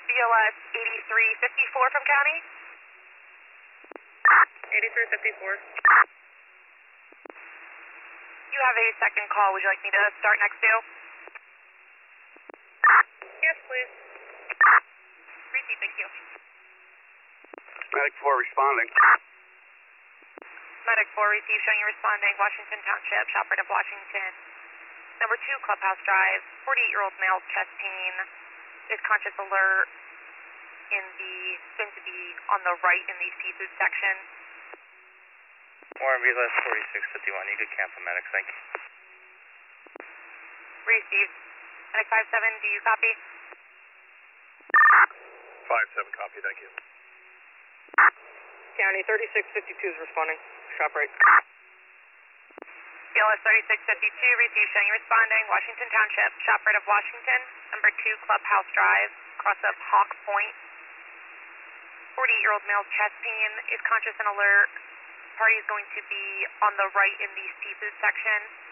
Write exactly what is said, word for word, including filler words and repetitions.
B L S eighty-three fifty-four from county. eighty-three fifty-four. You have a second call. Would you like me to start next to? Yes, please. Receive, thank you. Medic four responding. Medic four, receive, showing you responding, Washington Township, Shopper of Washington. Number two, Clubhouse Drive, forty-eight-year-old male, chest pain, is conscious alert in the, soon to be on the right in the seafood section. Warren, V L S forty-six fifty-one, you could camp a medic, thank you. Received. Medic five seven, do you copy? five seven, copy, thank you. County thirty-six fifty-two is responding. Shop right. B L S thirty-six fifty-two, receive, showing you responding, Washington Township, Shop right of Washington. Number two, Clubhouse Drive, cross up Hawk Point. forty-eight-year-old male, chest pain, is conscious and alert. Party is going to be on the right in the seafood section.